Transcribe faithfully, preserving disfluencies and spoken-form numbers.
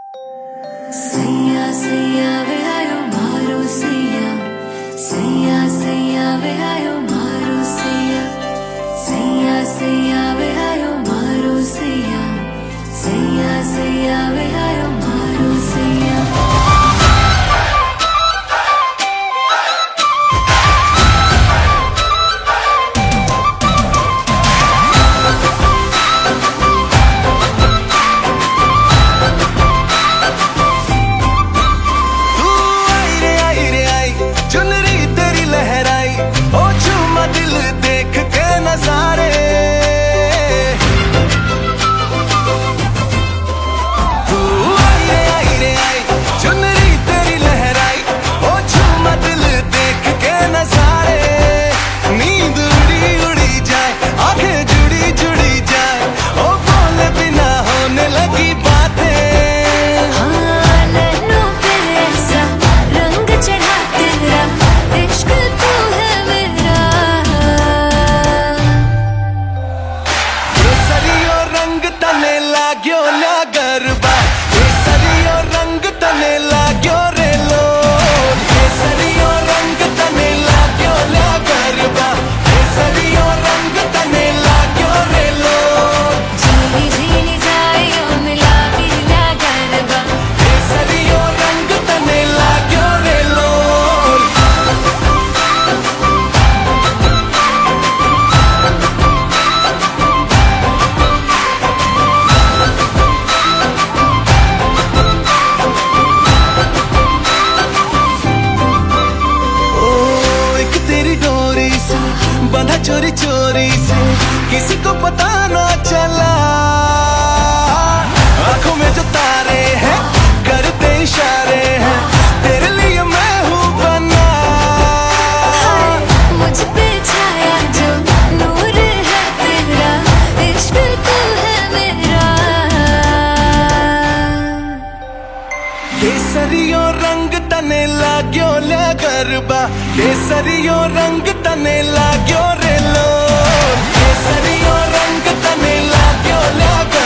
सैया सैया वे आयो मारो सैया, सैया सैया वे आयो मारो सैया, सैया सैया वे आयो मारो सैया, सैया सैया वे आयो मारो सैया। बंधा चोरी चोरी से किसी को पता ना चला, आंखों में जो तारे हैं करते इशारे हैं, तेरे लिए मैं हूँ बना। मुझ पे छाया जो नूर है तेरा, इश्क तू है मेरा। केसरियो रंग तने लाग्यो ल्या गरबा, केसरियो रंग तने लाग्यो रे लो, केसरियो रंग तने लाग्यो ल्या